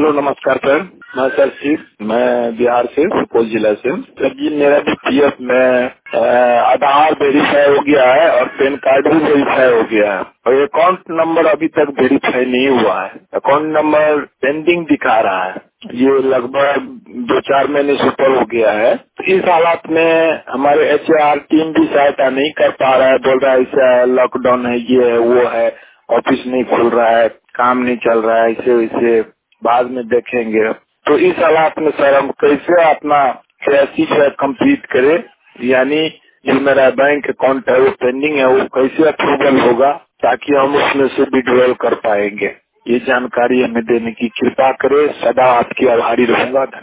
Hello नमस्कार sir. मैं sir Shiv, मैं बिहार से, सुपौल जिला से। सर जी मेरा भी पीएफ में आधार वेरीफाई हो गया है और पैन कार्ड भी वेरीफाई हो गया है और अकाउंट नंबर अभी तक वेरीफाई नहीं हुआ है। अकाउंट नंबर पेंडिंग दिखा रहा है। ये लगभग 2-4 महीने से ऊपर हो गया है। तो इस हालात में हमारे एचआर टीम भी सहायता नहीं कर पा रहा है। बोल रहा है ऐसा लॉकडाउन है, ये है वो है, ऑफिस नहीं खुल रहा है, काम नहीं चल रहा है, इसे इसे बाद में देखेंगे। तो इस हालात में सर हम कैसे अपना KYC से कंप्लीट करें, यानी जो मेरा बैंक अकाउंट है वो पेंडिंग है, वो कैसे अप्रूवल होगा ताकि हम उसमें से विड्रॉल कर पाएंगे। ये जानकारी हमें देने की कृपा करें। सदा आपकी आभारी रहूंगा।